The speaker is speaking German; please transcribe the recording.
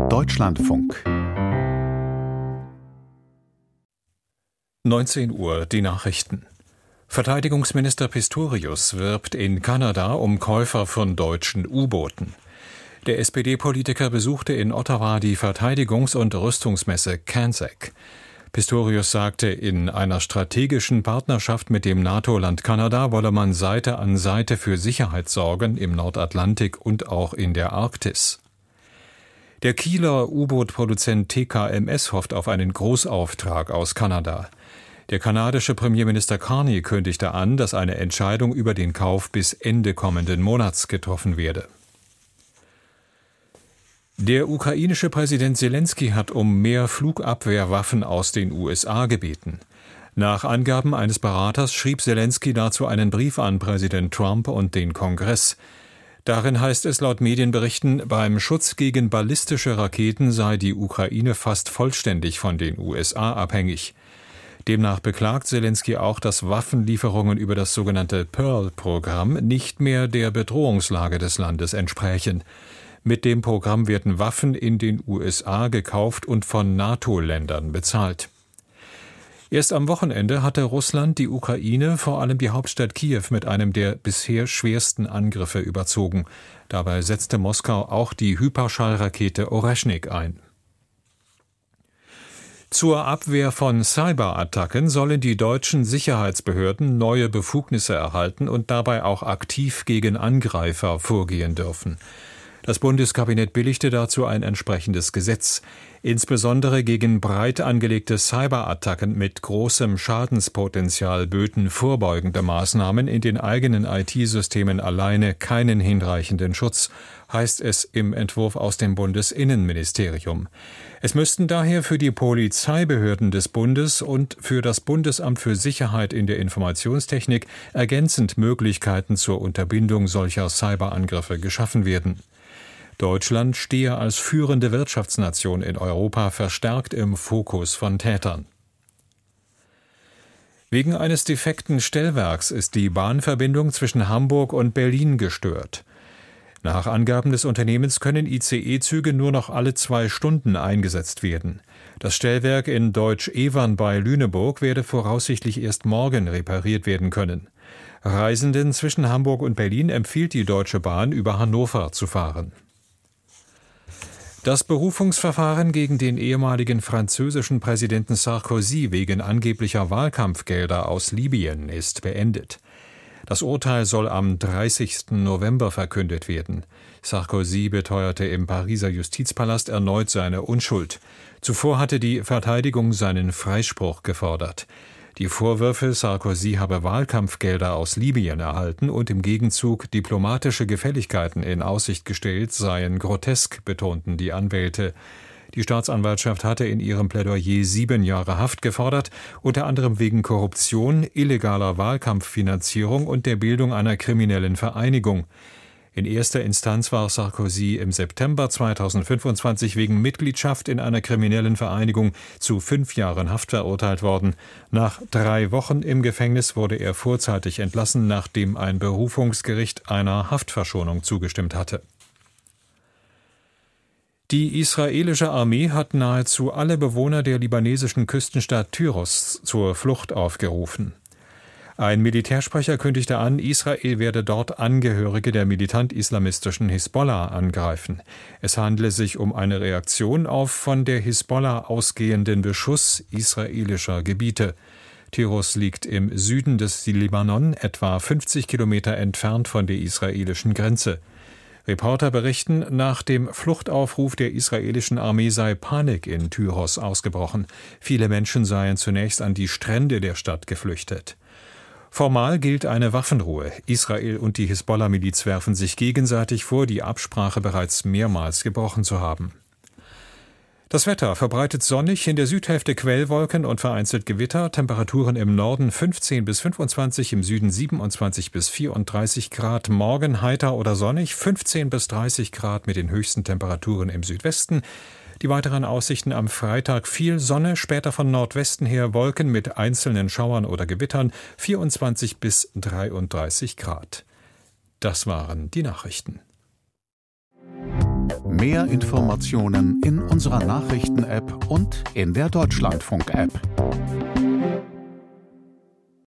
Deutschlandfunk. 19 Uhr, die Nachrichten. Verteidigungsminister Pistorius wirbt in Kanada um Käufer von deutschen U-Booten. Der SPD-Politiker besuchte in Ottawa die Verteidigungs- und Rüstungsmesse CANSEC. Pistorius sagte, in einer strategischen Partnerschaft mit dem NATO-Land Kanada wolle man Seite an Seite für Sicherheit sorgen im Nordatlantik und auch in der Arktis. Der Kieler U-Boot-Produzent TKMS hofft auf einen Großauftrag aus Kanada. Der kanadische Premierminister Carney kündigte an, dass eine Entscheidung über den Kauf bis Ende kommenden Monats getroffen werde. Der ukrainische Präsident Selenskyj hat um mehr Flugabwehrwaffen aus den USA gebeten. Nach Angaben eines Beraters schrieb Selenskyj dazu einen Brief an Präsident Trump und den Kongress. Darin heißt es laut Medienberichten, beim Schutz gegen ballistische Raketen sei die Ukraine fast vollständig von den USA abhängig. Demnach beklagt Selenskyj auch, dass Waffenlieferungen über das sogenannte Pearl-Programm nicht mehr der Bedrohungslage des Landes entsprächen. Mit dem Programm werden Waffen in den USA gekauft und von NATO-Ländern bezahlt. Erst am Wochenende hatte Russland die Ukraine, vor allem die Hauptstadt Kiew, mit einem der bisher schwersten Angriffe überzogen. Dabei setzte Moskau auch die Hyperschallrakete Oreschnik ein. Zur Abwehr von Cyberattacken sollen die deutschen Sicherheitsbehörden neue Befugnisse erhalten und dabei auch aktiv gegen Angreifer vorgehen dürfen. Das Bundeskabinett billigte dazu ein entsprechendes Gesetz. Insbesondere gegen breit angelegte Cyberattacken mit großem Schadenspotenzial böten vorbeugende Maßnahmen in den eigenen IT-Systemen alleine keinen hinreichenden Schutz, heißt es im Entwurf aus dem Bundesinnenministerium. Es müssten daher für die Polizeibehörden des Bundes und für das Bundesamt für Sicherheit in der Informationstechnik ergänzend Möglichkeiten zur Unterbindung solcher Cyberangriffe geschaffen werden. Deutschland stehe als führende Wirtschaftsnation in Europa verstärkt im Fokus von Tätern. Wegen eines defekten Stellwerks ist die Bahnverbindung zwischen Hamburg und Berlin gestört. Nach Angaben des Unternehmens können ICE-Züge nur noch alle 2 Stunden eingesetzt werden. Das Stellwerk in Deutsch-Evern bei Lüneburg werde voraussichtlich erst morgen repariert werden können. Reisenden zwischen Hamburg und Berlin empfiehlt die Deutsche Bahn, über Hannover zu fahren. Das Berufungsverfahren gegen den ehemaligen französischen Präsidenten Sarkozy wegen angeblicher Wahlkampfgelder aus Libyen ist beendet. Das Urteil soll am 30. November verkündet werden. Sarkozy beteuerte im Pariser Justizpalast erneut seine Unschuld. Zuvor hatte die Verteidigung seinen Freispruch gefordert. Die Vorwürfe, Sarkozy habe Wahlkampfgelder aus Libyen erhalten und im Gegenzug diplomatische Gefälligkeiten in Aussicht gestellt, seien grotesk, betonten die Anwälte. Die Staatsanwaltschaft hatte in ihrem Plädoyer 7 Jahre Haft gefordert, unter anderem wegen Korruption, illegaler Wahlkampffinanzierung und der Bildung einer kriminellen Vereinigung. In erster Instanz war Sarkozy im September 2025 wegen Mitgliedschaft in einer kriminellen Vereinigung zu 5 Jahren Haft verurteilt worden. Nach 3 Wochen im Gefängnis wurde er vorzeitig entlassen, nachdem ein Berufungsgericht einer Haftverschonung zugestimmt hatte. Die israelische Armee hat nahezu alle Bewohner der libanesischen Küstenstadt Tyros zur Flucht aufgerufen. Ein Militärsprecher kündigte an, Israel werde dort Angehörige der militant-islamistischen Hisbollah angreifen. Es handle sich um eine Reaktion auf von der Hisbollah ausgehenden Beschuss israelischer Gebiete. Tyros liegt im Süden des Libanon, etwa 50 Kilometer entfernt von der israelischen Grenze. Reporter berichten, nach dem Fluchtaufruf der israelischen Armee sei Panik in Tyros ausgebrochen. Viele Menschen seien zunächst an die Strände der Stadt geflüchtet. Formal gilt eine Waffenruhe. Israel und die Hisbollah-Miliz werfen sich gegenseitig vor, die Absprache bereits mehrmals gebrochen zu haben. Das Wetter verbreitet sonnig, in der Südhälfte Quellwolken und vereinzelt Gewitter, Temperaturen im Norden 15 bis 25, im Süden 27 bis 34 Grad, morgen heiter oder sonnig, 15 bis 30 Grad mit den höchsten Temperaturen im Südwesten. Die weiteren Aussichten am Freitag: viel Sonne, später von Nordwesten her Wolken mit einzelnen Schauern oder Gewittern, 24 bis 33 Grad. Das waren die Nachrichten. Mehr Informationen in unserer Nachrichten-App und in der Deutschlandfunk-App.